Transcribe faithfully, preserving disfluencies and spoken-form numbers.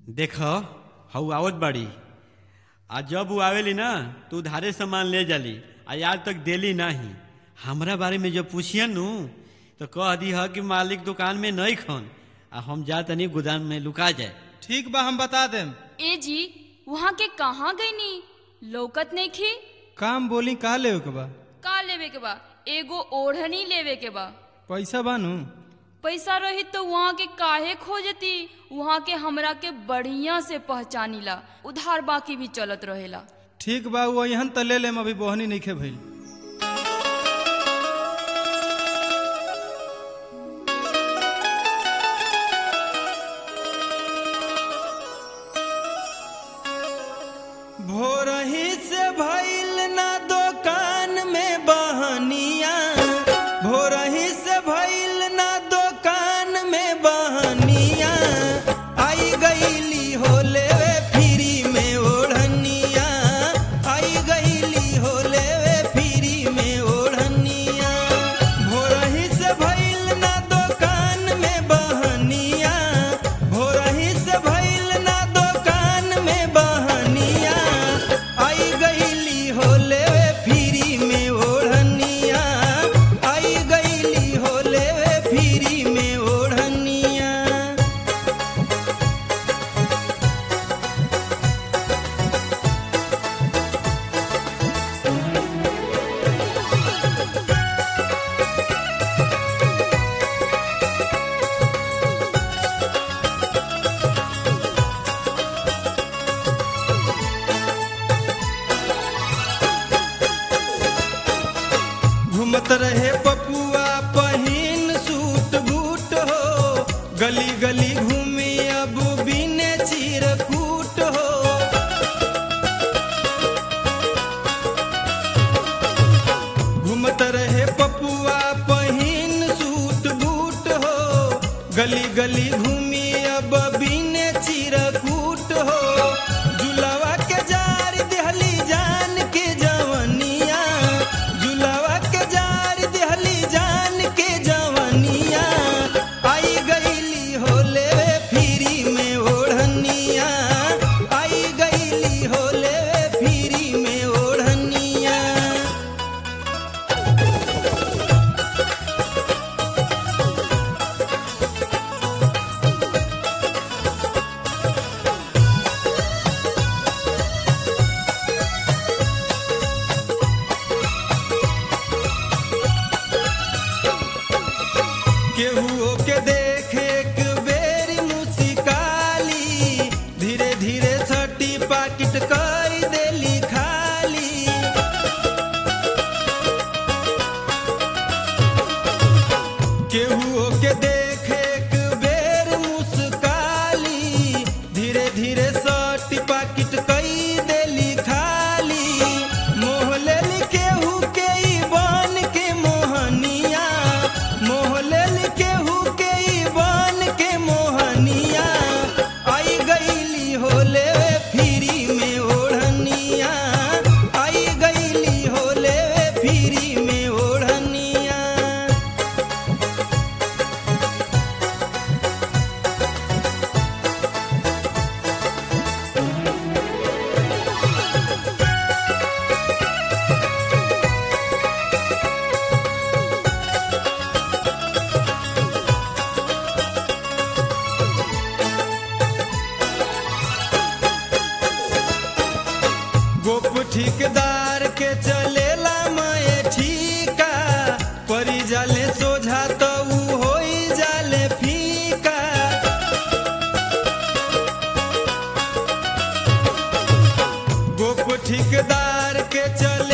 देख हऊ आवत बाड़ी आ जब वो आवेली ना तो उधारे सामान ले जाली आ आज तक देली नहीं। हमरा बारे में जब पूछियन नू तो कह दी है कि मालिक दुकान में नहीं खन आ हम जा तनी गोदाम में लुका जाए। ठीक बा, हम बता देम। ए जी वहाँ के कहाँ गई नी लौकत नहीं खी। काम बोली का लेवे के बा? का लेवे के बा? एगो ओढ़नी लेवे के बा। पैसा बानू? पैसा रही तो वहाँ के काहे खोजती। वहाँ के हमरा के बढ़िया से पहचानीला, उधार बाकी भी चलत रहेला। ठीक बा, वो यहाँ त ले लेम, अभी बोहनी नहीं खे भइल। भोरही से भइल ना दुकान में बहनिया, भोरही से भइल ना दुकान में बहनिया, आई गईली हो लेवे फ्री में ओढ़निया, आई गईली हो लेवे फ्री में ओढ़निया। भोरही से भइल ना दुकान में बहनिया, भोरही से भइल ना दुकान में बहनिया, आई गईली हो लेवे फ्री में ओढ़निया, आई गईली हो लेवे फ्री में ओढ़निया। घूमत रहे पपुआ पहिन सूट बूट हो, गली गली घूमी अब बिने चिरकूट हो। घूमत रहे पपुआ पहिन सूट बूट हो, गली गली घूमी अब बिने चिरकूट हो। जुलावा के जार देहली जान के जवनिया, जुलावा के जार देहली जान के जवनिया, आई गईली हो लेवे फ्री में ओढ़निया, आई गईली हो लेवे फ्री में ओढ़निया। केहू के देख एक बेरी मुस्काली, धीरे धीरे छठी पाकिट कई देली खाली। केहू के देख एक बेर मुस्काली, धीरे धीरे छठी पाकिट कई देली खाली। मोह लेली केहू के ई बन के मोहनिया, मोह लेली केहू के ई बन के मोहनिया, आई गईली हो लेवे फ्री में ओढ़निया, आई गईली हो लेवे फ्री में ओढ़निया। गोप ठेकेदार के चलेला मैं ठीका, परी जाले सोझा तो ऊ होई जाले फीका। गोप ठेकेदार के चले